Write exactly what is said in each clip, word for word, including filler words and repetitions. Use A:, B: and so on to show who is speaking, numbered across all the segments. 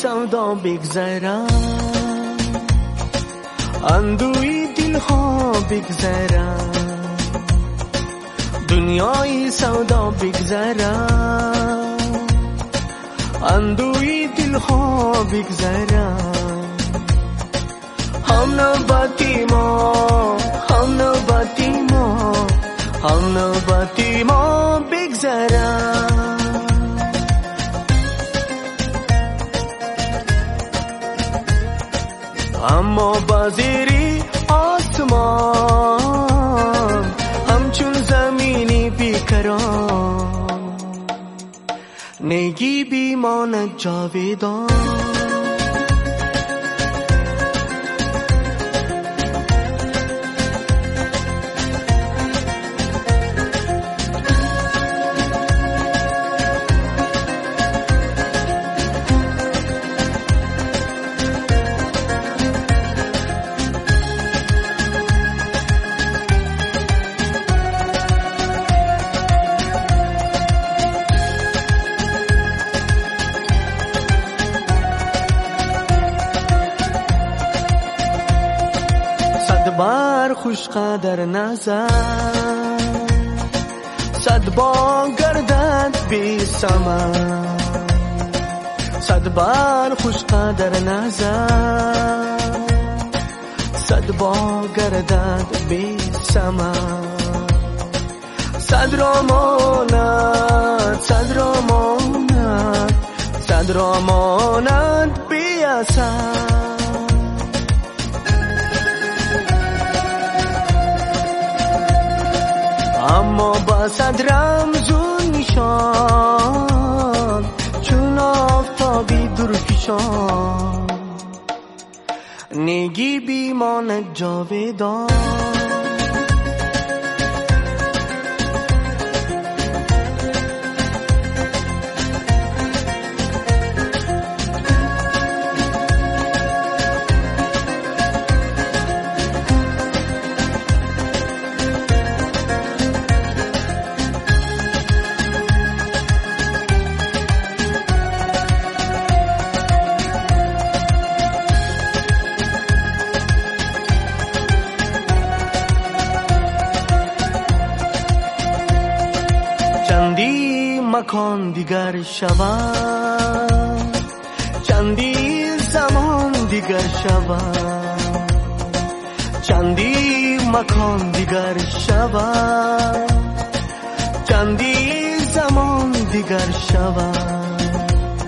A: سودا بگذرم، اندوی دلها بگذرم، دنیای سودا بگذرم، اندوی دلها بگذرم. هم نوبتی ما، هم نوبتی ما، هم نوبتی ما بگذرم. اما بازیری آسمان همچون زمینی بیکران، نگی بیماند جاویدان. بار خوش قدر نظر، صد بار گردد بی ثمر، صد بار خوش قدر نظر، صد بار گردد بی ثمر. صد را ماند، صد را ماند، صد را ماند بی اثر. اما با صد رمزون نشان، چون آفتابی درفشان، نگی بیماند جاویدان. چندی مکان دیگر شود، چندی زمان دیگر شود، چندی مکان دیگر شود، چندی زمان دیگر شود،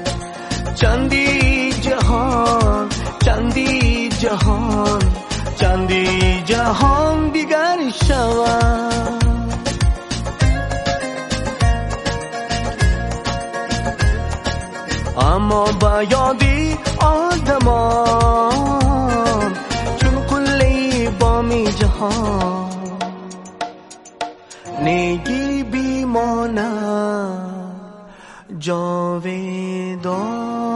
A: چندی جهان، چندی جهان، چندی جهان دیگر شود. اما با یادی آدمان، چون قله بامی جهان، نگی بیماند جاویدان.